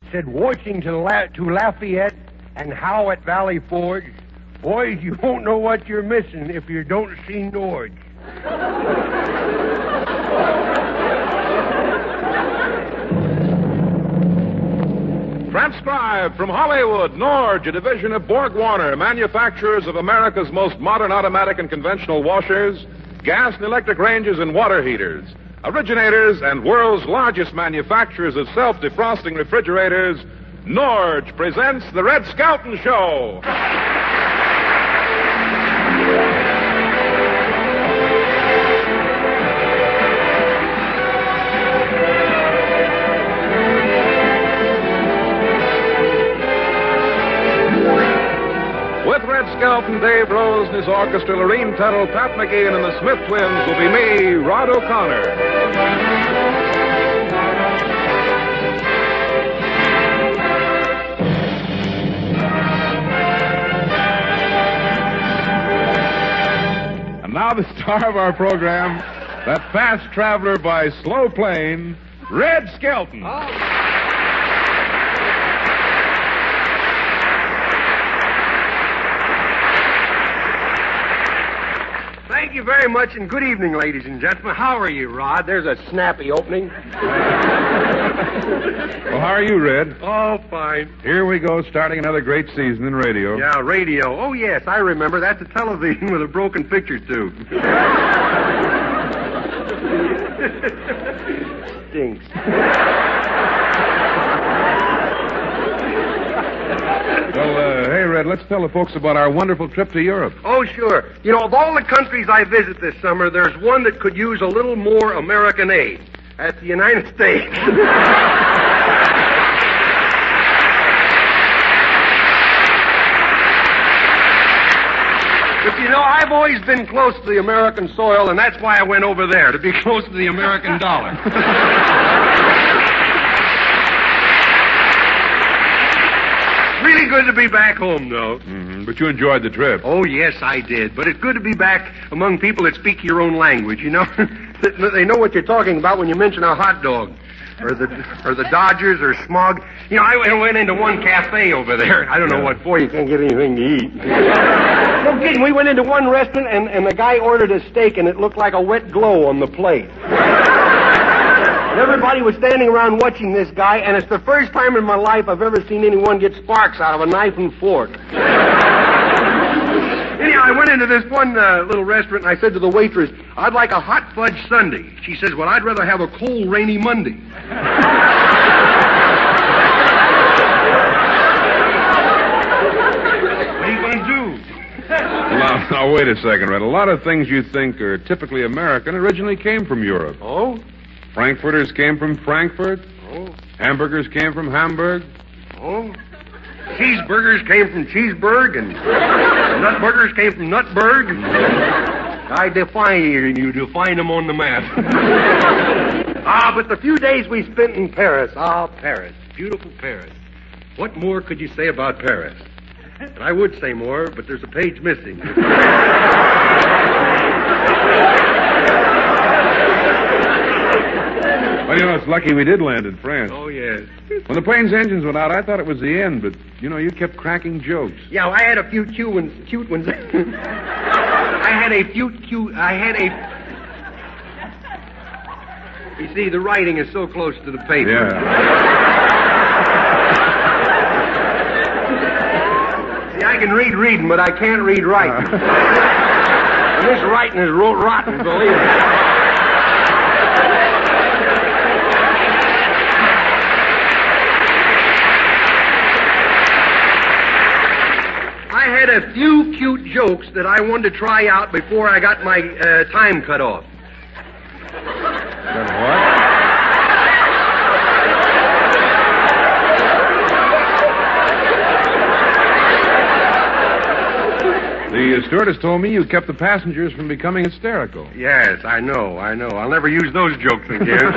said Washington to Lafayette and Howe at Valley Forge, boys, you won't know what you're missing if you don't see Norge. Transcribed from Hollywood, Norge, a division of Borg-Warner, manufacturers of America's most modern automatic and conventional washers, gas and electric ranges, and water heaters. Originators and world's largest manufacturers of self-defrosting refrigerators, Norge presents The Red Skelton Show. With Red Skelton, Dave Rose and his orchestra, Lorene Tuttle, Pat McGeehan, and the Smith Twins will be me, Rod O'Connor. And now the star of our program, that fast traveler by slow plane, Red Skelton. Thank you very much, and good evening, ladies and gentlemen. How are you, Rod? There's a snappy opening. Well, how are you, Red? Oh, fine. Here we go, starting another great season in radio. Yeah, radio. Oh, yes, I remember. That's a television with a broken picture tube. Stinks. Well, hey, Red, let's tell the folks about our wonderful trip to Europe. Oh, sure. You know, of all the countries I visit this summer, there's one that could use a little more American aid. That's the United States. But, you know, I've always been close to the American soil, and that's why I went over there, to be close to the American dollar. Really good to be back home, though. Mm-hmm. But you enjoyed the trip. Oh, yes, I did. But it's good to be back among people that speak your own language, you know. They know what you're talking about when you mention a hot dog or the Dodgers or smog. You know, I went into one cafe over there. I don't know what for. You can't get anything to eat. No kidding. We went into one restaurant, and the guy ordered a steak, and it looked like a wet glow on the plate. Everybody was standing around watching this guy, and it's the first time in my life I've ever seen anyone get sparks out of a knife and fork. Anyhow, I went into this one little restaurant, and I said to the waitress, I'd like a hot fudge sundae. She says, well, I'd rather have a cold, rainy Monday. What are you going to do? Now, wait a second, Red. A lot of things you think are typically American originally came from Europe. Oh? Frankfurters came from Frankfurt. Oh. Hamburgers came from Hamburg. Oh. Cheeseburgers came from Cheeseburg, and Nutburgers came from Nutburg. I defy you, and you define them on the map. But the few days we spent in Paris. Paris. Beautiful Paris. What more could you say about Paris? And I would say more, but there's a page missing. Well, you know, it's lucky we did land in France. Oh, yes. When the plane's engines went out, I thought it was the end, but, you know, you kept cracking jokes. Yeah, I had a few cute ones. You see, the writing is so close to the paper. Yeah. See, I can read reading, but I can't read writing. And this writing is rotten, believe me. I had a few cute jokes that I wanted to try out before I got my time cut off. What? The stewardess told me you kept the passengers from becoming hysterical. Yes, I know. I'll never use those jokes again.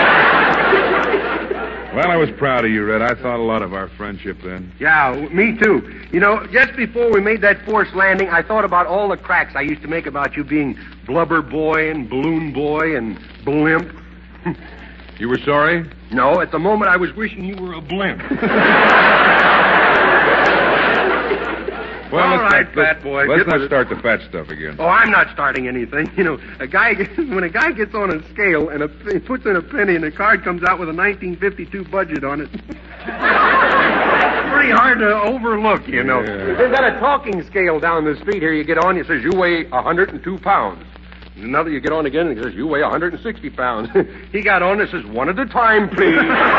Well, I was proud of you, Red. I thought a lot of our friendship then. Yeah, me too. You know, just before we made that forced landing, I thought about all the cracks I used to make about you being blubber boy and balloon boy and blimp. You were sorry? No, at the moment I was wishing you were a blimp. Well, All right, fat boy. Let's not start the fat stuff again. Oh, I'm not starting anything. You know, when a guy gets on a scale and he puts in a penny and the card comes out with a 1952 budget on it, it's pretty hard to overlook, you know. Yeah. They've got a talking scale down the street here. You get on, it says you weigh 102 pounds. Another, you get on again, and it says you weigh 160 pounds. He got on, it says, one at a time, please.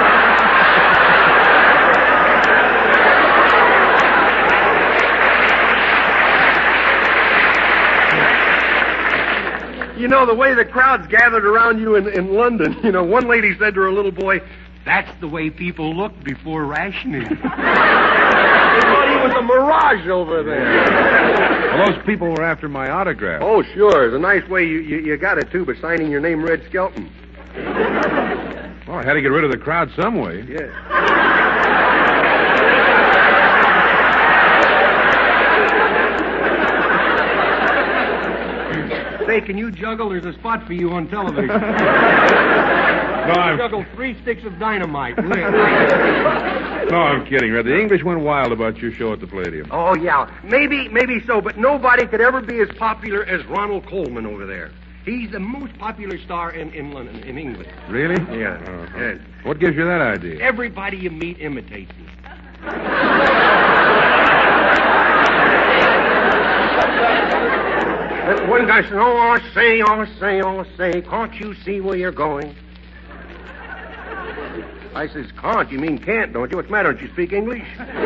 You know, the way the crowds gathered around you in London, you know, one lady said to her little boy, that's the way people look before rationing. They thought he was a mirage over there. Well, those people were after my autograph. Oh, sure. It's a nice way you got it, too, by signing your name Red Skelton. Well, I had to get rid of the crowd some way. Yeah. Say, can you juggle? There's a spot for you on television. I'm juggle 3 sticks of dynamite. No, I'm kidding, Red. The English went wild about your show at the Palladium. Oh, yeah. Maybe so, but nobody could ever be as popular as Ronald Colman over there. He's the most popular star in London, in England. Really? Yeah. Uh-huh. Yes. What gives you that idea? Everybody you meet imitates him. One guy said, oh, say, can't you see where you're going? I says, can't? You mean can't, don't you? What's the matter? Don't you speak English?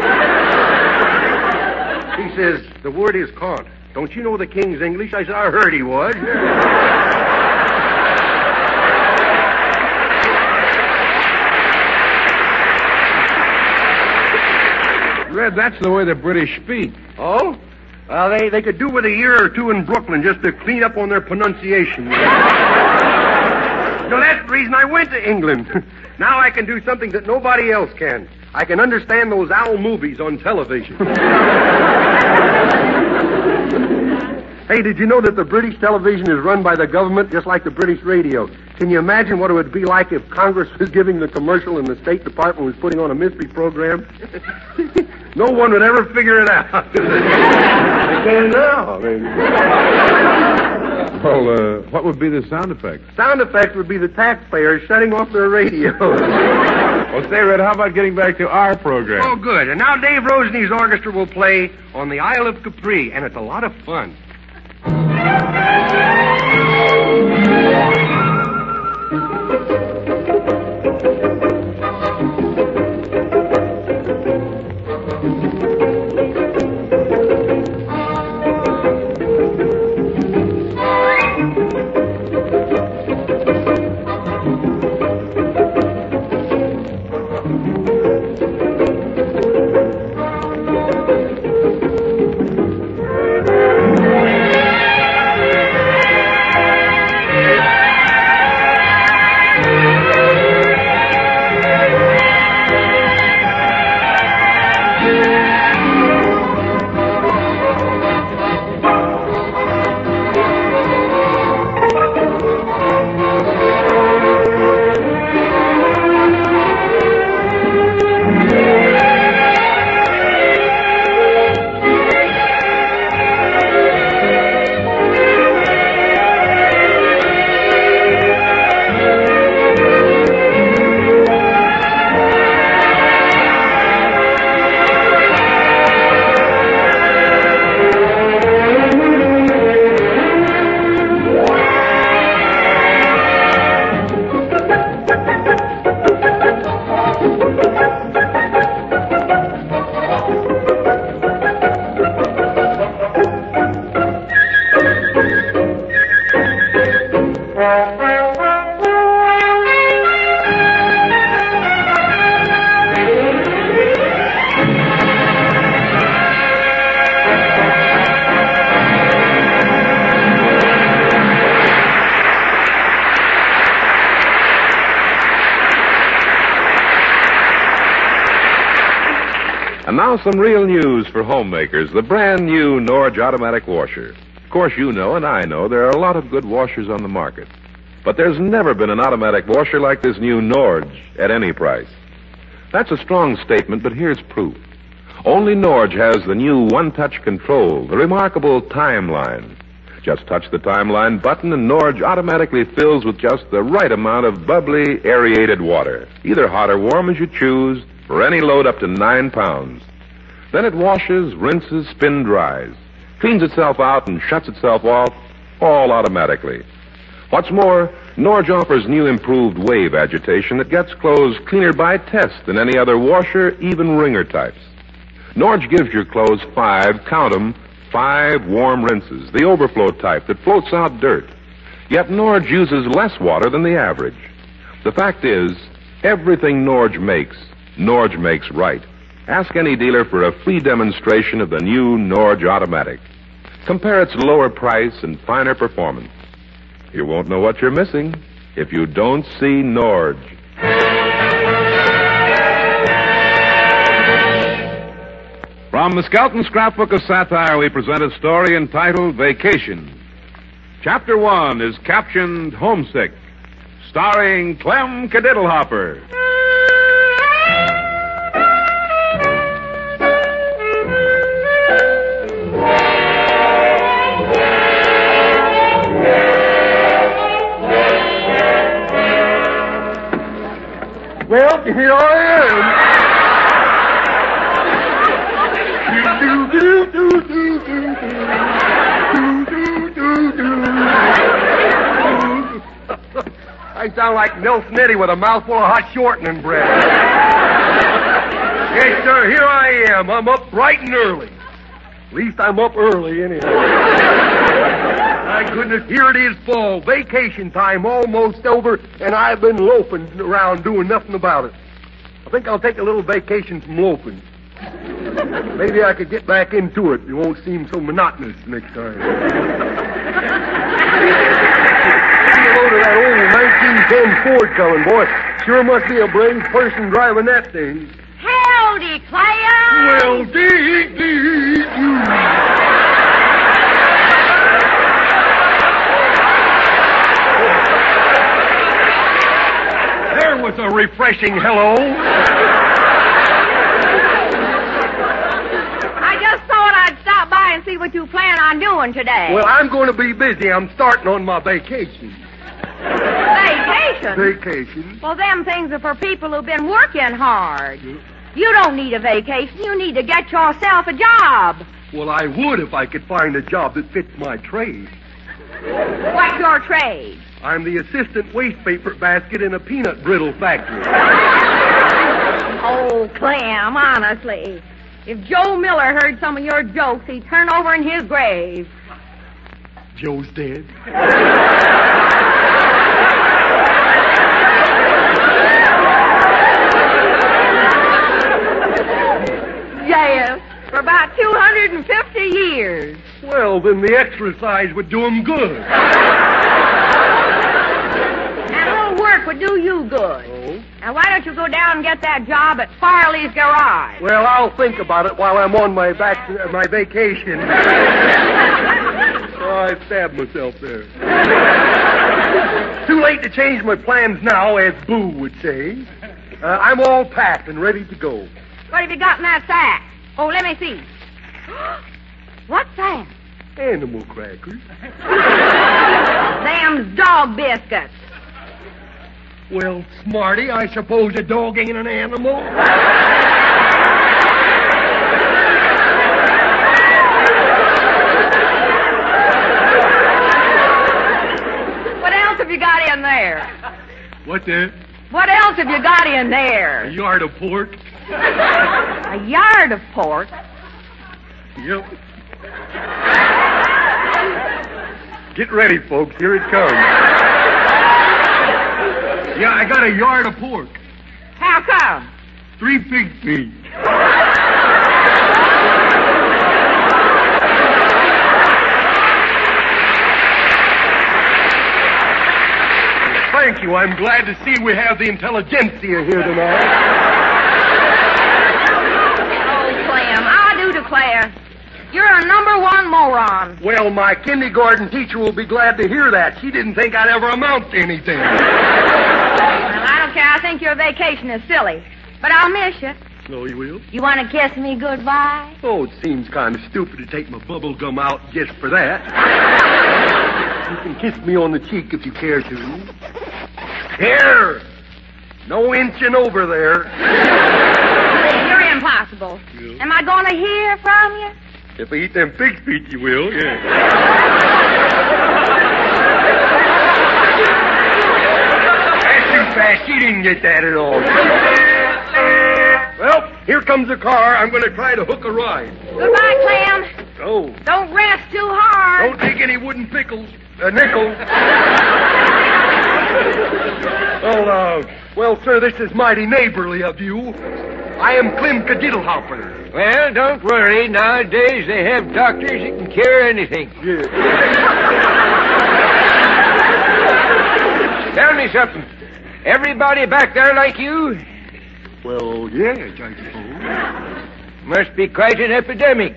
He says, the word is can't. Don't you know the King's English? I said, I heard he was. Red, that's the way the British speak. Oh? Well, they could do with a year or two in Brooklyn just to clean up on their pronunciation. No, that's the reason I went to England. Now I can do something that nobody else can. I can understand those owl movies on television. Hey, did you know that the British television is run by the government just like the British radio? Can you imagine what it would be like if Congress was giving the commercial and the State Department was putting on a mystery program? No one would ever figure it out. They can now. Well, what would be the sound effect? Sound effect would be the taxpayers shutting off their radios. Well, say, Red, how about getting back to our program? Oh, good. And now Dave Roseney's orchestra will play on the Isle of Capri, and it's a lot of fun. And now some real news for homemakers, the brand new Norge automatic washer. Of course, you know and I know there are a lot of good washers on the market. But there's never been an automatic washer like this new Norge at any price. That's a strong statement, but here's proof. Only Norge has the new one-touch control, the remarkable timeline. Just touch the timeline button and Norge automatically fills with just the right amount of bubbly, aerated water, either hot or warm as you choose, for any load up to 9 pounds. Then it washes, rinses, spin dries, cleans itself out and shuts itself off, all automatically. What's more, Norge offers new improved wave agitation that gets clothes cleaner by test than any other washer, even wringer types. Norge gives your clothes 5, count 'em, 5 warm rinses, the overflow type that floats out dirt. Yet Norge uses less water than the average. The fact is, everything Norge makes right. Ask any dealer for a free demonstration of the new Norge Automatic. Compare its lower price and finer performance. You won't know what you're missing if you don't see Norge. From the Skelton Scrapbook of Satire, we present a story entitled Vacation. Chapter 1 is captioned Homesick, starring Clem Kadiddlehopper. Well, here I am. I sound like Nelson Eddy with a mouthful of hot shortening bread. Yes, sir, here I am. I'm up bright and early. At least I'm up early, anyhow. My goodness, here it is fall. Vacation time almost over, and I've been loafing around doing nothing about it. I think I'll take a little vacation from loafing. Maybe I could get back into it. It won't seem so monotonous next time. See a load of that old 1910 Ford coming, boy. Sure must be a brave person driving that thing. Howdy, Clem. Well, dee. There was a refreshing hello. I just thought I'd stop by and see what you plan on doing today. Well, I'm going to be busy. I'm starting on my vacation. Vacation? Vacation? Well, them things are for people who've been working hard. You don't need a vacation. You need to get yourself a job. Well, I would if I could find a job that fits my trade. What's your trade? I'm the assistant waste paper basket in a peanut brittle factory. Oh, Clem, honestly. If Joe Miller heard some of your jokes, he'd turn over in his grave. Joe's dead. Yes, for about 250 years. Well, then the exercise would do him good. And a little work would do you good. Oh? Now, why don't you go down and get that job at Farley's Garage? Well, I'll think about it while I'm on my vacation. Oh, I stabbed myself there. Too late to change my plans now, as Boo would say. I'm all packed and ready to go. What have you got in that sack? Oh, let me see. What's that? Animal crackers. Them's dog biscuits. Well, Smarty, I suppose a dog ain't an animal. What else have you got in there? What's that? What else have you got in there? A yard of pork. A yard of pork? Yep. Get ready, folks. Here it comes. Yeah, I got a yard of pork. How come? 3 pig feet. Thank you. I'm glad to see we have the intelligentsia here tonight. Oh, Clem, I do declare, you're a number one moron. on. Well, my kindergarten teacher will be glad to hear that. She didn't think I'd ever amount to anything. Well, I don't care. I think your vacation is silly. But I'll miss you. Oh, you will? You want to kiss me goodbye? Oh, it seems kind of stupid to take my bubble gum out just for that. You can kiss me on the cheek if you care to. Here! No inching over there. You're impossible. Yeah. Am I going to hear from you? If I eat them pig's feet, you will, yeah. That's too fast. She didn't get that at all. Well, here comes the car. I'm going to try to hook a ride. Goodbye, Clem. Oh. Don't rest too hard. Don't take any wooden nickels. Well, sir, this is mighty neighborly of you. I am Clem Kadiddlehopper. Well, don't worry. Nowadays they have doctors that can cure anything. Yeah. Tell me something. Everybody back there like you? Well, yes, I suppose. Must be quite an epidemic.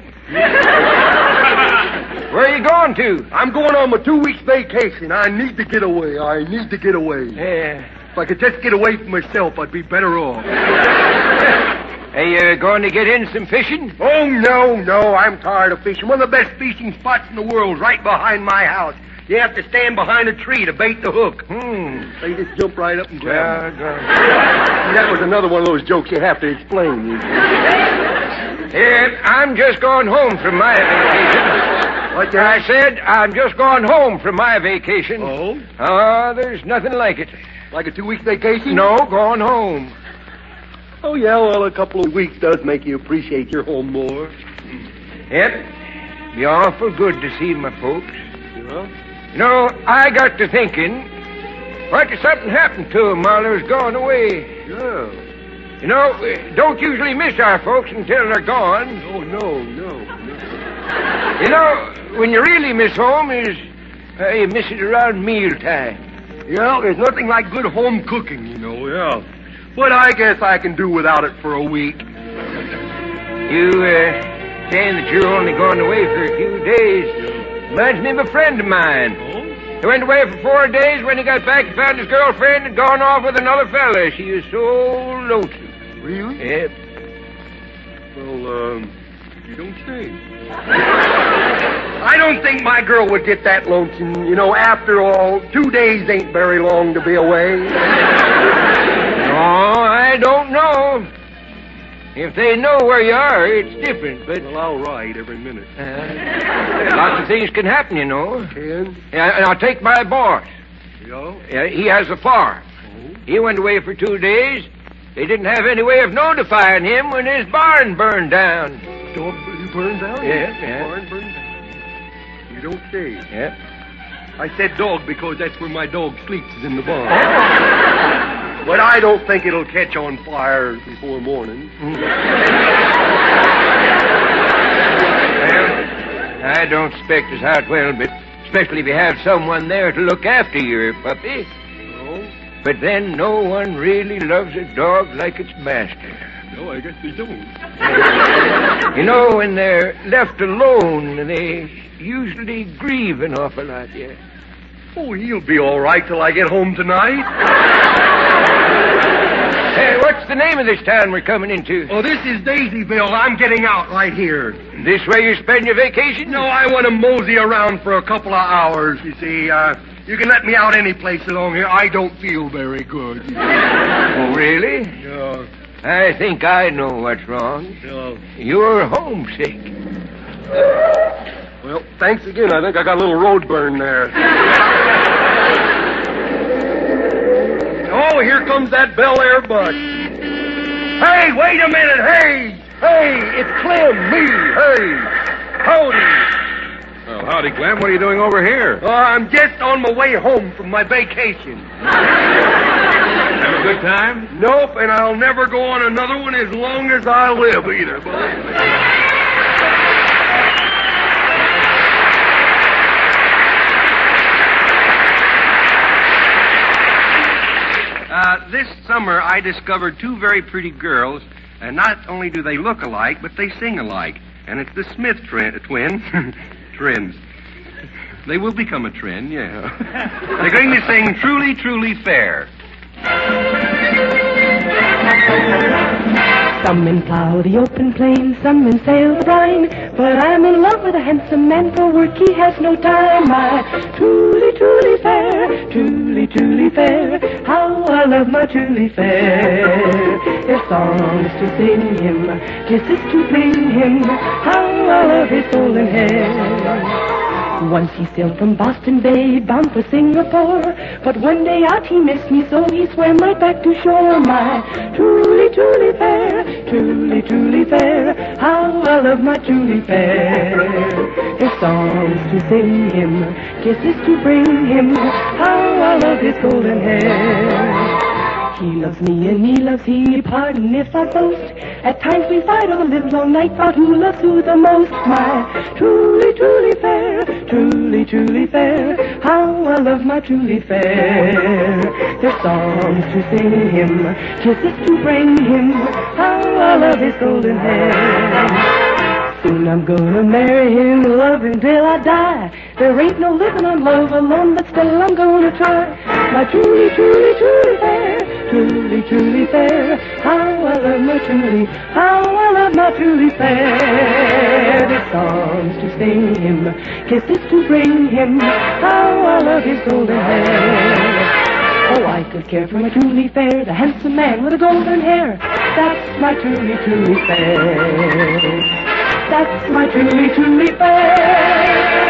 Where are you going to? I'm going on my 2 weeks vacation. I need to get away. Yeah. If I could just get away from myself, I'd be better off. Are you going to get in some fishing? Oh, no. I'm tired of fishing. One of the best fishing spots in the world is right behind my house. You have to stand behind a tree to bait the hook. They just jump right up and grab it. That was another one of those jokes you have to explain. Yeah, I'm just going home from my vacation. What I said I'm just going home from my vacation. Oh? Oh, there's nothing like it. Like a 2 week vacation? No, going home. Oh, yeah, well, a couple of weeks does make you appreciate your home more. Yep. Be awful good to see my folks. Yeah? You know, I got to thinking, what if something happened to them while I was going away? Yeah. You know, we don't usually miss our folks until they're gone. Oh, no. You know, when you really miss home is you miss it around mealtime. Yeah, there's nothing like good home cooking, you know, yeah. But I guess I can do without it for a week. You saying that you're only going away for a few days reminds me of a friend of mine. Oh? He went away for 4 days. When he got back, he found his girlfriend had gone off with another fella. She was so lonesome. Really? Yep. Well, you don't say. I don't think my girl would get that lonesome. You know, after all, 2 days ain't very long to be away. No, I don't know. If they know where you are, it's different, but... Well, I'll ride every minute. Lots of things can happen, you know. Can? Yeah, and I'll take my boss. Yeah? Yeah, he has a farm. Oh? He went away for 2 days. They didn't have any way of notifying him when his barn burned down. Dog burned down? Yeah. Barn burned down. You don't say. Yeah. I said dog because that's where my dog sleeps, is in the barn. But I don't think it'll catch on fire before morning. Well, I don't expect as how it will, but especially if you have someone there to look after your puppy. Oh? But then no one really loves a dog like its master. No, I guess they don't. You know, when they're left alone, they usually grieve an awful lot, yeah. Oh, he'll be all right till I get home tonight. Hey, what's the name of this town we're coming into? Oh, this is Daisyville. I'm getting out right here. This where you spend your vacation? No, I want to mosey around for a couple of hours, you see. You can let me out any place along here. I don't feel very good. Oh, really? Yeah. I think I know what's wrong. Yeah. You're homesick. Well, thanks again. I think I got a little road burn there. Oh, here comes that Bel Air bus. Hey, wait a minute. Hey, it's Clem, me. Hey, howdy. Well, howdy, Clem. What are you doing over here? I'm just on my way home from my vacation. Have a good time? Nope, and I'll never go on another one as long as I live either. This summer, I discovered 2 very pretty girls, and not only do they look alike, but they sing alike. And it's the Smith twins. trends. They will become a trend, yeah. They're going to sing Truly, Truly Fair. Some in cloudy open plains, some in sail the brine. But I'm in love with a handsome man, for work he has no time. My truly, truly fair, truly, truly fair. How I love my truly fair. There's songs to sing him, kisses to bring him. How I love his golden hair. Once he sailed from Boston Bay, bound for Singapore. But one day out he missed me, so he swam right back to shore. My truly, truly fair, truly, truly fair. How I love my truly fair. There's songs to sing him, kisses to bring him. How I love his golden hair. He loves me and he loves he, pardon if I boast. At times we fight all the livelong night about who loves who the most. My truly, truly fair, truly, truly fair. How I love my truly fair. There's songs to sing him, kisses to bring him. How I love his golden hair. Soon I'm gonna marry him, love him till I die. There ain't no living on love alone, but still I'm gonna try. My truly, truly, truly fair, truly, truly fair. How I love my truly, how I love my truly fair. There's songs to sing him, kisses to bring him. How I love his golden hair. Oh, I could care for my truly fair, the handsome man with the golden hair. That's my truly, truly fair. That's my truly, truly fair.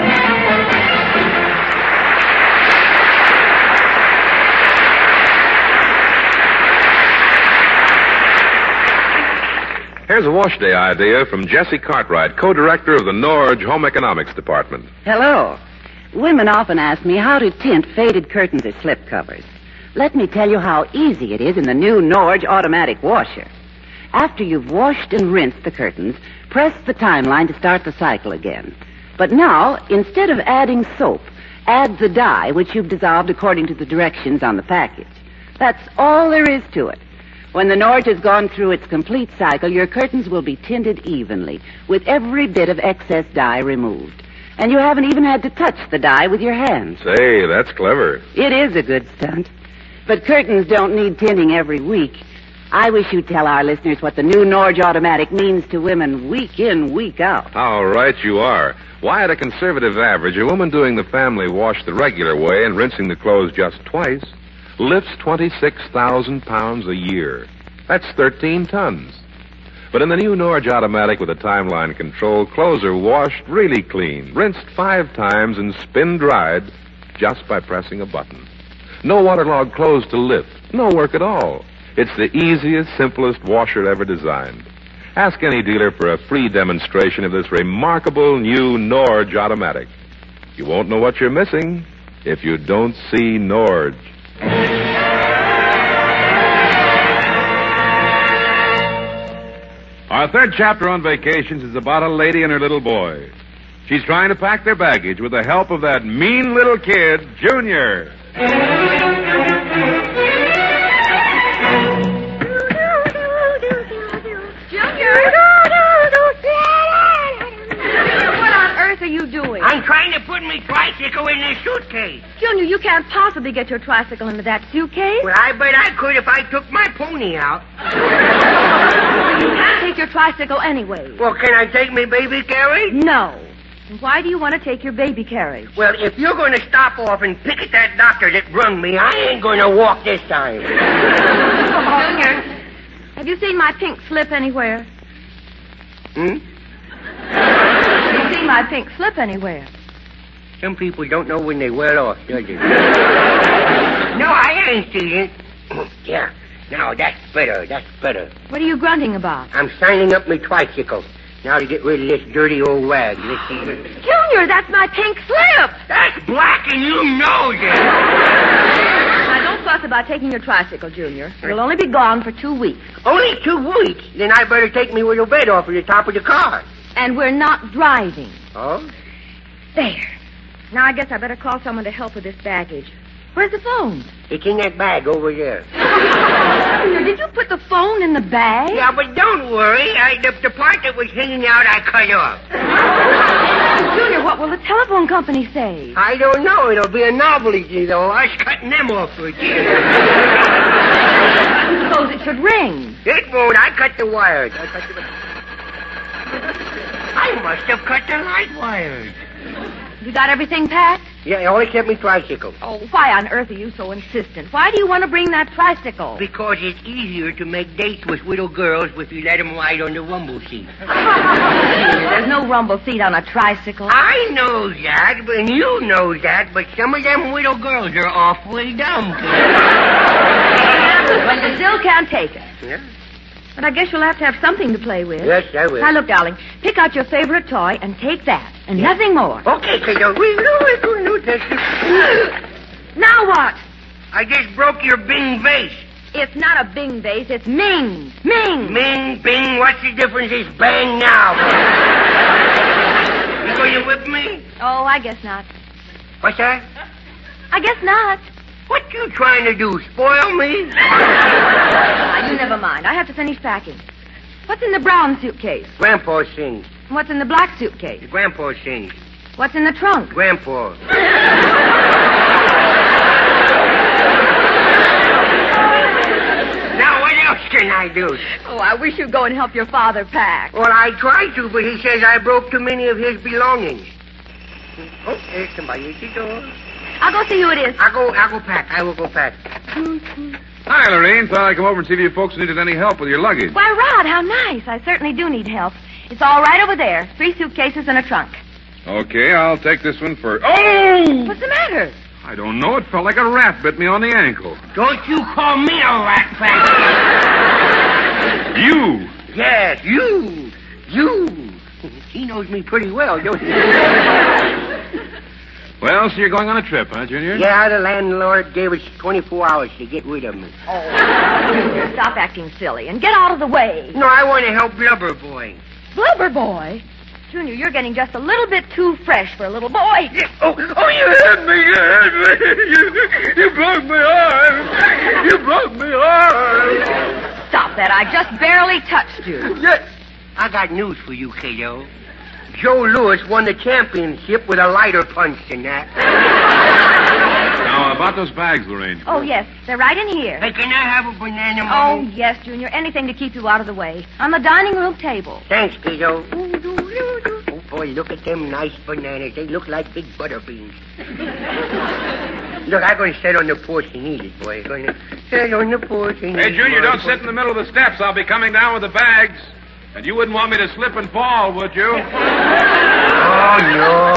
Here's a wash day idea from Jessie Cartwright, co-director of the Norge Home Economics Department. Hello. Women often ask me how to tint faded curtains or slipcovers. Let me tell you how easy it is in the new Norge automatic washer. After you've washed and rinsed the curtains, press the timeline to start the cycle again. But now, instead of adding soap, add the dye which you've dissolved according to the directions on the package. That's all there is to it. When the Norge has gone through its complete cycle, your curtains will be tinted evenly, with every bit of excess dye removed. And you haven't even had to touch the dye with your hands. Say, that's clever. It is a good stunt. But curtains don't need tinting every week. I wish you'd tell our listeners what the new Norge Automatic means to women week in, week out. How right you are. Why, at a conservative average, a woman doing the family wash the regular way and rinsing the clothes just twice lifts 26,000 pounds a year. That's 13 tons. But in the new Norge Automatic with a timeline control, clothes are washed really clean, rinsed 5 times, and spin-dried just by pressing a button. No waterlogged clothes to lift. No work at all. It's the easiest, simplest washer ever designed. Ask any dealer for a free demonstration of this remarkable new Norge Automatic. You won't know what you're missing if you don't see Norge. Our third chapter on vacations is about a lady and her little boy. She's trying to pack their baggage with the help of that mean little kid, Junior. Are you doing? I'm trying to put my tricycle in this suitcase. Junior, you can't possibly get your tricycle into that suitcase. Well, I bet I could if I took my pony out. You can't take your tricycle anyway. Well, can I take my baby carriage? No. Why do you want to take your baby carriage? Well, if you're going to stop off and pick at that doctor that brung me, I ain't going to walk this time. Junior, have you seen my pink slip anywhere? Have you seen my pink slip anywhere? Some people don't know when they wear off, do they? No, I ain't seen it. Yeah. No, that's better. That's better. What are you grunting about? I'm signing up my tricycle. Now to get rid of this dirty old rag. Let's see. Junior, that's my pink slip. That's black and you know it. Now, don't fuss about taking your tricycle, Junior. It'll only be gone for 2 weeks. Only 2 weeks? Then I better take me little bed off of the top of the car. And we're not driving. Oh? There. Now, I guess I better call someone to help with this baggage. Where's the phone? It's in that bag over there. Junior, did you put the phone in the bag? Yeah, but don't worry. The part that was hanging out, I cut off. Junior, what will the telephone company say? I don't know. It'll be a novelty, though. Us cutting them off for a change. Suppose it should ring. It won't. I cut the wires. I must have cut the light wires. You got everything packed? Yeah, I only kept me tricycle. Oh, why on earth are you so insistent? Why do you want to bring that tricycle? Because it's easier to make dates with little girls if you let them ride on the rumble seat. There's no rumble seat on a tricycle. I know that, and you know that, but some of them little girls are awfully dumb. Well, you still can't take it. Yeah? But I guess you'll have to have something to play with. Yes, I will. Now, look, darling, pick out your favorite toy and take that, and nothing more. Okay, kiddo. Now what? I just broke your Bing vase. It's not a Bing vase, it's Ming. Ming. Ming, Bing, what's the difference? It's bang now. You going to whip me? Oh, I guess not. What's that? I guess not. What you trying to do, spoil me? Now, you never mind. I have to finish packing. What's in the brown suitcase? Grandpa sings. What's in the black suitcase? Grandpa sings. What's in the trunk? Grandpa. Now, what else can I do? Oh, I wish you'd go and help your father pack. Well, I tried to, but he says I broke too many of his belongings. Oh, there's somebody at the door. I'll go see who it is. I'll go pack. I will go pack. Hi, Lorraine. Thought I'd come over and see if you folks needed any help with your luggage. Why, Rod, how nice. I certainly do need help. It's all right over there. 3 suitcases and a trunk. Okay, I'll take this one for... Oh! What's the matter? I don't know. It felt like a rat bit me on the ankle. Don't you call me a rat, Frank. You! Yes, you. He knows me pretty well, don't he? Well, so you're going on a trip, huh, Junior? Yeah, the landlord gave us 24 hours to get rid of me. Oh, Junior, stop acting silly and get out of the way. No, I want to help Blubber Boy. Blubber boy? Junior, you're getting just a little bit too fresh for a little boy. Oh, you hurt me. You broke my arm. You broke my arm. Stop that. I just barely touched you. Yes. I got news for you, kiddo. Joe Louis won the championship with a lighter punch than that. Now, about those bags, Lorraine. Oh, yes. They're right in here. Hey, can I have a banana, Oh, Mommy? yes, Junior. Anything to keep you out of the way. On the dining room table. Thanks, kiddo. Oh, boy, look at them nice bananas. They look like big butter beans. Look, I'm going to sit on the porch and eat it, boy. I'm going to sit on the porch and Hey, eat Junior, my don't sit in the middle of the steps. I'll be coming down with the bags. And you wouldn't want me to slip and fall, would you? Oh, no.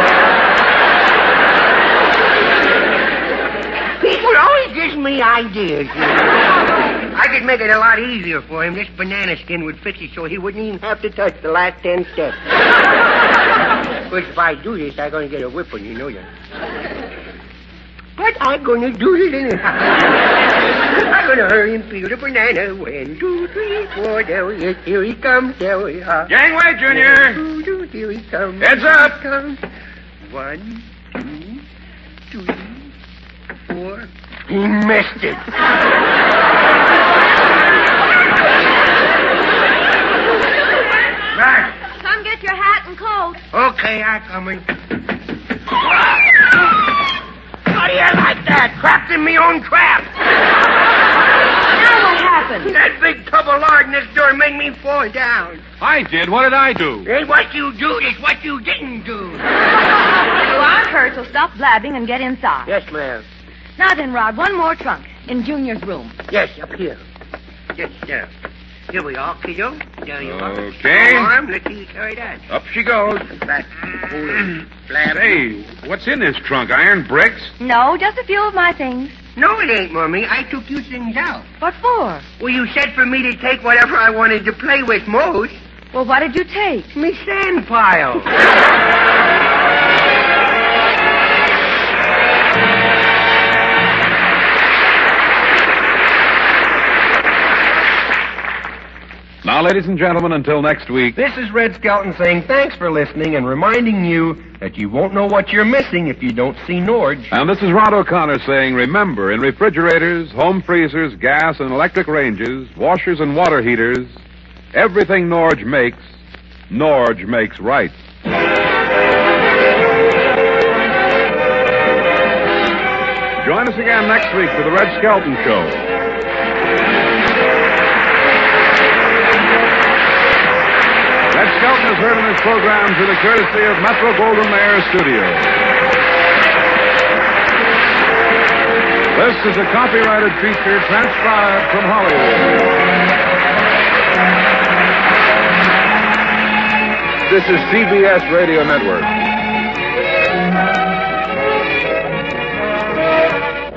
People always gives me ideas. You know. I could make it a lot easier for him. This banana skin would fix it so he wouldn't even have to touch the last 10 steps. Which, if I do this, I'm going to get a whipping, you know that. But I'm going to do it anyhow. I'm going to hurry and peel the banana. 1, 2, 3, 4, there he is. Here he comes. There we are. Gangway, Junior. 1, 2, 3, here he comes. Heads up. Here he comes. 1, 2, 3, 4. He missed it. Right. Come get your hat and coat. Okay, I'm coming. How do you like that? Trapped in me own trap. Now what happened? That big tub of lard next door made me fall down. I did. What did I do? It ain't what you do, it's what you didn't do. You aren't hurt, so stop blabbing and get inside. Yes, ma'am. Now then, Rod, one more trunk in Junior's room. Yes, up here. Yes, sir. Here we are, kiddo. There you are. Okay. Strong arm. Let's see you carry that. Up she goes. Back. Hold it. Flap. Hey, what's in this trunk? Iron bricks? No, just a few of my things. No, it ain't, Mummy. I took you things out. What for? Well, you said for me to take whatever I wanted to play with most. Well, what did you take? Me sand pile. Now, ladies and gentlemen, until next week. This is Red Skelton saying thanks for listening and reminding you that you won't know what you're missing if you don't see Norge. And this is Rod O'Connor saying, remember, in refrigerators, home freezers, gas and electric ranges, washers and water heaters, everything Norge makes right. Join us again next week for the Red Skelton Show. Red Skelton is heard in this program through the courtesy of Metro-Goldwyn-Mayer Studios. This is a copyrighted feature transcribed from Hollywood. This is CBS Radio Network.